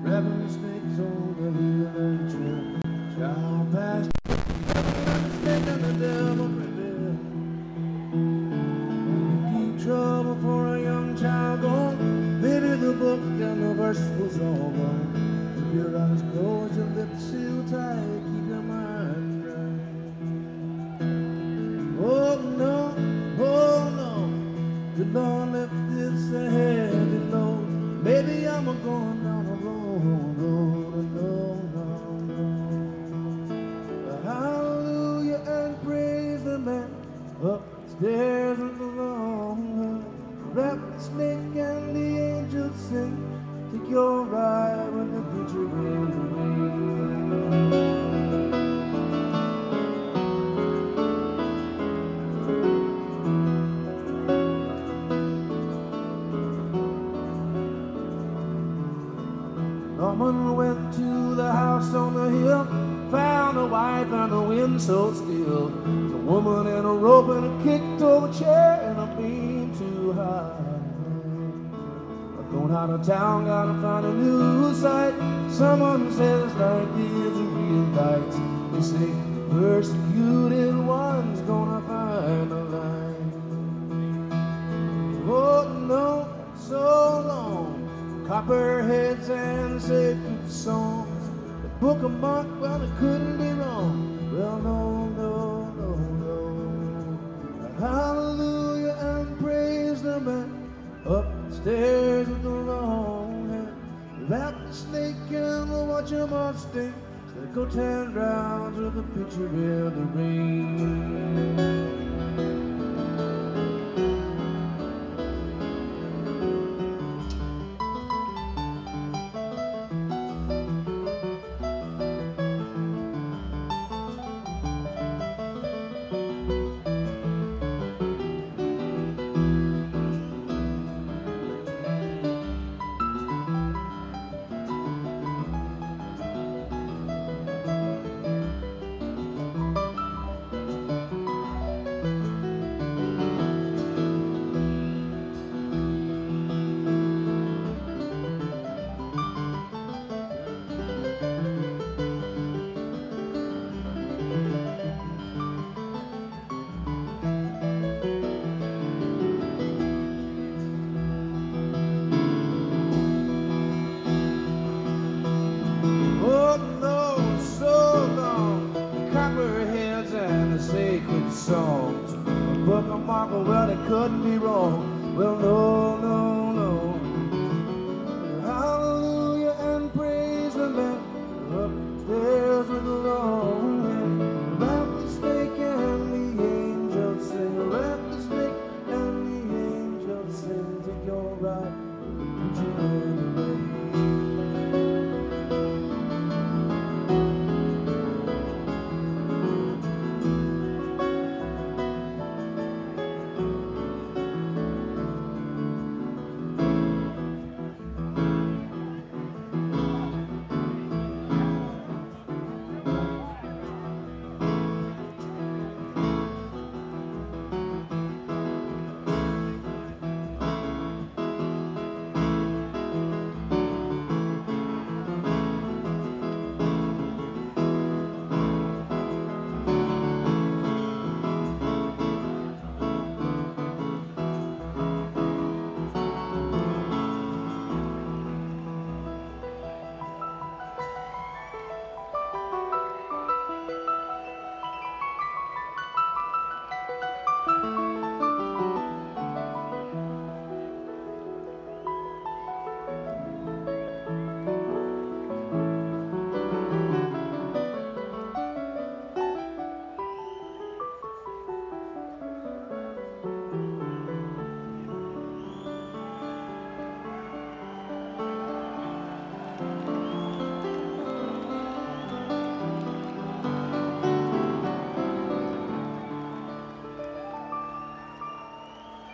Rattlesnakes on the hill and trail, down past rattlesnake and the devil prevail. Deep trouble for a young child gone. Maybe the book and the verse was all gone. Keep your eyes closed, your lips sealed tight, keep your mind right. Oh no, the Lord left this a heavy load. Maybe I'm going down the road, no. Hallelujah and praise the man upstairs in the long wrap the snake and the angels sing. Take your ride when the preacher brings the rain. Norman went to the house on the hill, found a wife and the wind so still. The woman and a rope and a kicked over chair and a beam too high. I'm going out of town, gotta find a new site. Someone says like is a real fight. They say persecuted one's gonna find a light. Oh no, so long. Copperheads and sacred songs. The book of Mark, well, it couldn't be wrong. Well, no. Hallelujah and praise the man upstairs with the long hair. Wrap the snake and we'll watch him on stink. So go 10 rounds with a pitcher in the rain. Songs. A book of Mark, well, it couldn't be wrong. Well, no.